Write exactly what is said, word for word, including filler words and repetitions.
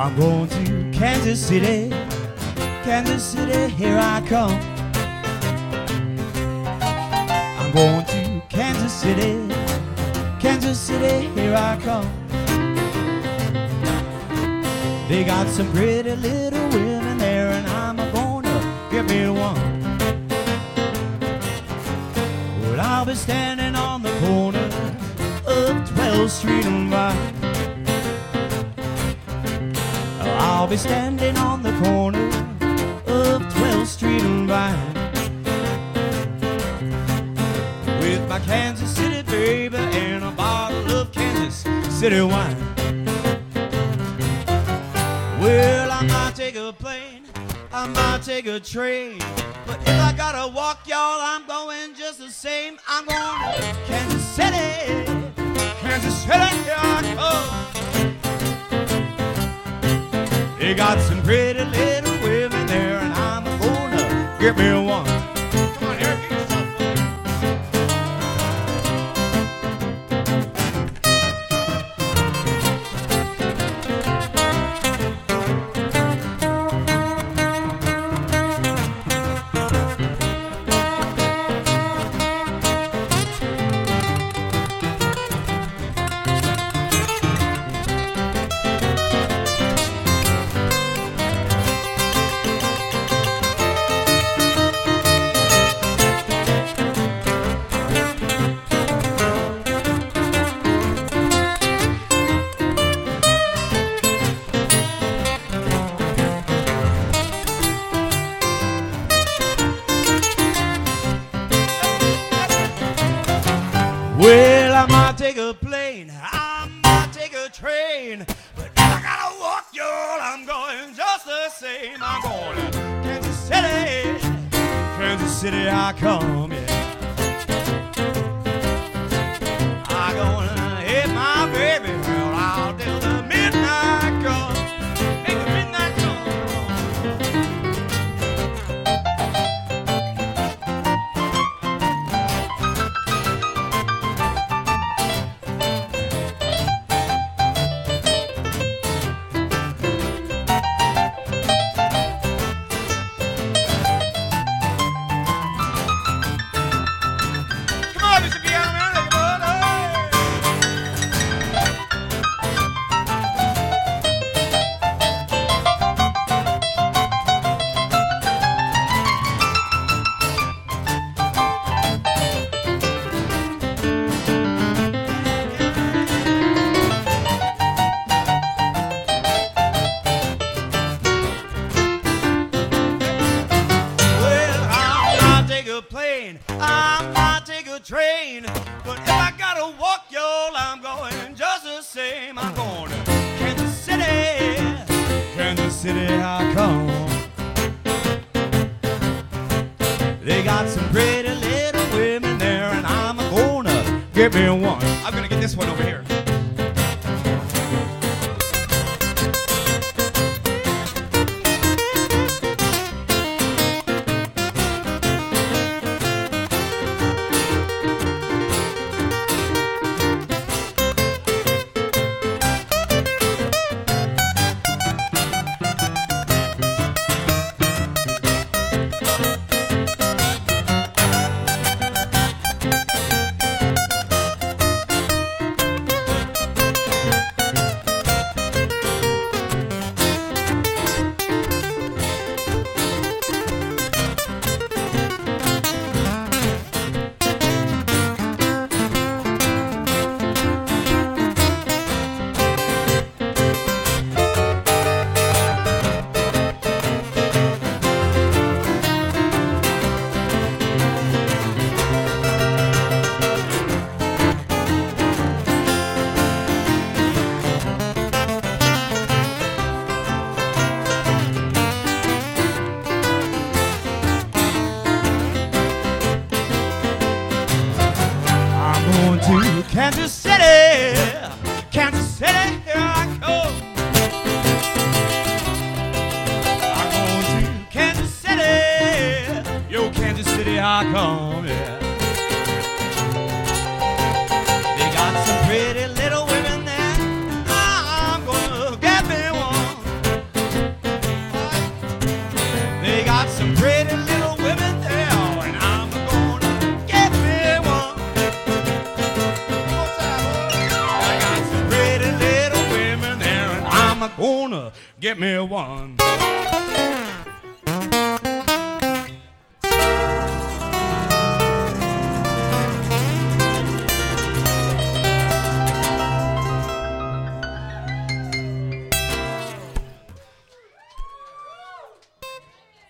I'm going to Kansas City, Kansas City, here I come. I'm going to Kansas City, Kansas City, here I come. They got some pretty little women there, and I'm gonna get me one. Well, I'll be standing on the corner of twelfth Street and Vine. I'll be standing on the corner of twelfth Street and Vine with my Kansas City baby and a bottle of Kansas City wine. Well, I might take a plane, I might take a train, but if I gotta walk, y'all, I'm going just the same. I'm going to Kansas City, Kansas City, here I come. They got some pretty little women there, and I'm gonna get me one. Come on, Eric, get yourself. Well, I might take a plane, I might take a train, but if I gotta walk, y'all, I'm going just the same. I'm going to Kansas City, Kansas City, I come, yeah. I'm gonna hit my baby, well, I'll till the midnight come, make the midnight come. I might take a train, but if I gotta walk, y'all, I'm going just the same. I'm going to Kansas City, Kansas City, I come. They got some pretty little women there, and I'm gonna get me one. I'm gonna get this one over here. To Kansas City, Kansas City, here I come. I'm going to Kansas City, yo, Kansas City, I come, yeah. They got some pretty little women there, I'm gonna get me one. Gonna get me one.